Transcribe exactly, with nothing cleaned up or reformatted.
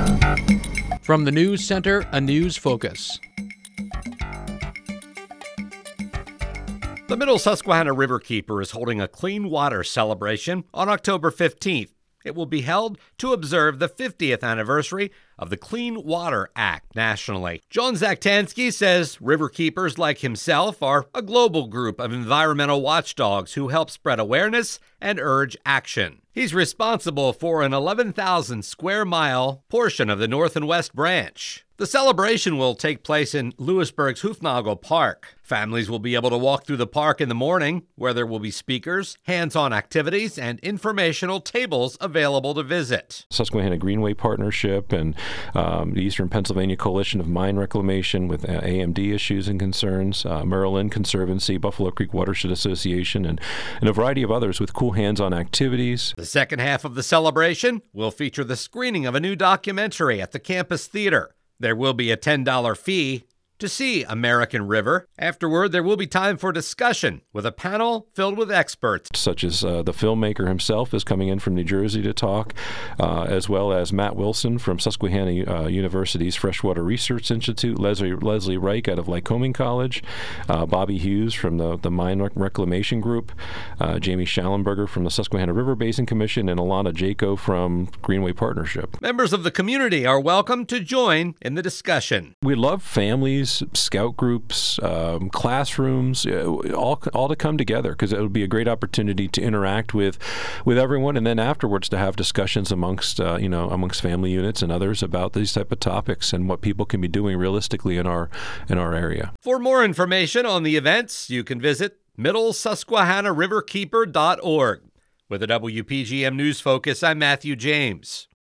From the News Center, a news focus. The Middle Susquehanna Riverkeeper is holding a clean water celebration on October fifteenth. It will be held to observe the fiftieth anniversary of the Clean Water Act nationally. John Zaktansky says riverkeepers like himself are a global group of environmental watchdogs who help spread awareness and urge action. He's responsible for an eleven thousand square mile portion of the North and West Branch. The celebration will take place in Lewisburg's Hoofnagel Park. Families will be able to walk through the park in the morning, where there will be speakers, hands-on activities, and informational tables available to visit. Susquehanna Greenway Partnership and um, the Eastern Pennsylvania Coalition of Mine Reclamation with uh, A M D issues and concerns, uh, Maryland Conservancy, Buffalo Creek Watershed Association, and, and a variety of others with cool hands-on activities. The second half of the celebration will feature the screening of a new documentary at the campus theater. There will be a ten dollars fee to see American River. Afterward, there will be time for discussion with a panel filled with experts. Such as uh, the filmmaker himself is coming in from New Jersey to talk, uh, as well as Matt Wilson from Susquehanna uh, University's Freshwater Research Institute, Leslie Leslie Reich out of Lycoming College, uh, Bobby Hughes from the, the Mine Rec- Reclamation Group, uh, Jamie Schallenberger from the Susquehanna River Basin Commission, and Alana Jaco from Greenway Partnership. Members of the community are welcome to join in the discussion. We love families, scout groups, um, classrooms, uh, all all to come together, because it would be a great opportunity to interact with with everyone, and then afterwards to have discussions amongst uh, you know amongst family units and others about these type of topics and what people can be doing realistically in our in our area. For more information on the events, you can visit middle susquehanna riverkeeper dot org. With the W P G M News Focus, I'm Matthew James.